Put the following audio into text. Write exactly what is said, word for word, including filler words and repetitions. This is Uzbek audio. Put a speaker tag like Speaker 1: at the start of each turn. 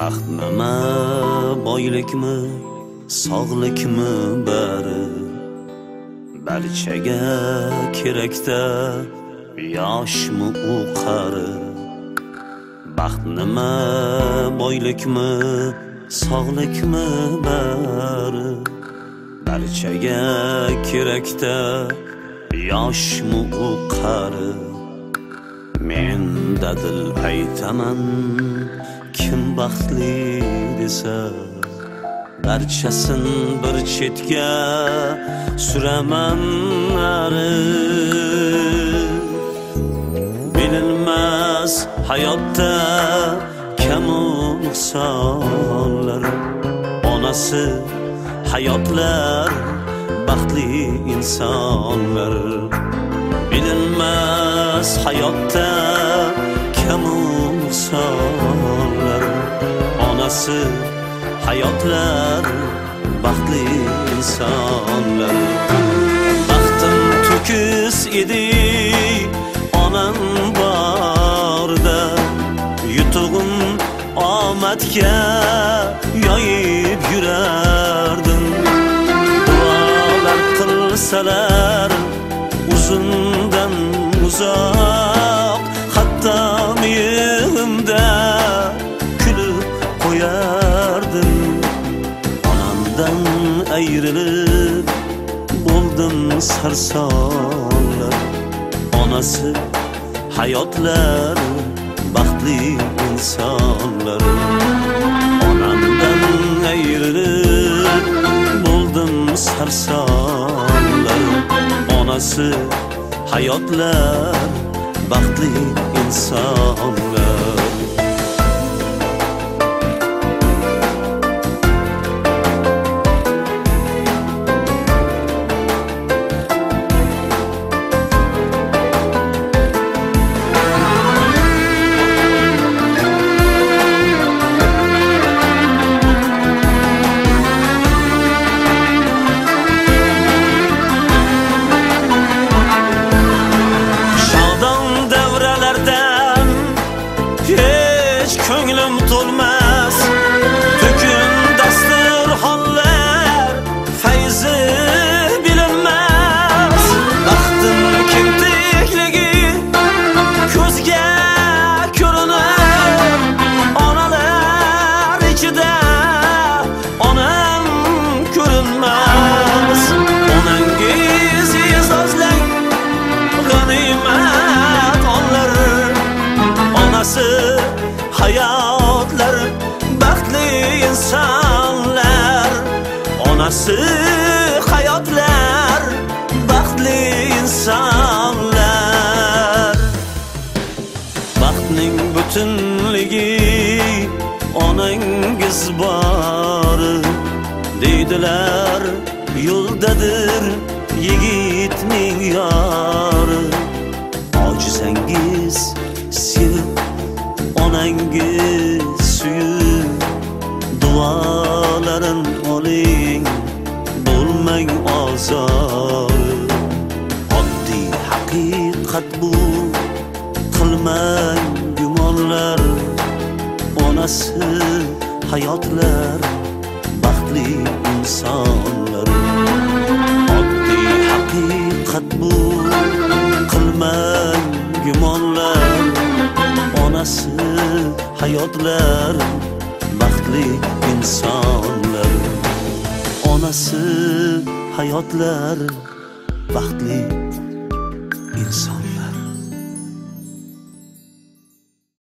Speaker 1: baxt nima, boylikmi, sog'likmi bari barchaga kerakda, yoshmi u qari. Baxt nima, boylikmi, sog'likmi bari barchaga kerakda, yoshmi u qari. Men dadil aytaman, kim baxtli desa, barchasin bir chetga suraman ari. Bilinmas hayotda kamu nuqsonlar, onasi hayotlar, baxtli insonlar. Bilinmas hayotda kamu nuqsonlar, onasi hayotlar, baxtli insonlar. Baxtim to'kis edi onam borda, yutug'im omadga yoyib yurardim. Duolar qilsalar uzundan uzoq, hatto miyimda kulib qo'yardim. Onamdan ayrilib bo'ldim sarsonlar, onasi hayotlar, baxtli insonlar. Onamdan ayrilib bo'ldim sarsonlar, onasi hayotlar, baxtli insonlar. Ko'nglim to'lmas, to'kin dasturxonlar, fayzi bilinmas. Baxtim kengtikligi ko'zga ko'rinar, onalar ichida onam ko'rinmas. Onangiz e'zozlang, g'animat onlar, onasi hayotlar, baxtli insonlar. Onasi hayotlar, baxtli insonlar. Baxtning butunligi onangiz bor deydilar, yo'ldadir yigitning yori. Ojizangiz sevib onangiz suyib, duolarin oling, bo'lmang ozor. Oddiy haqiqat bu, qilmang gumonlar. Onasi hayotlar, baxtli insonlar. Oddiy haqiqat bu, qilmang gumonlar. Onasi hayotlar, baxtli insonlar. Onasi hayotlar, baxtli inson.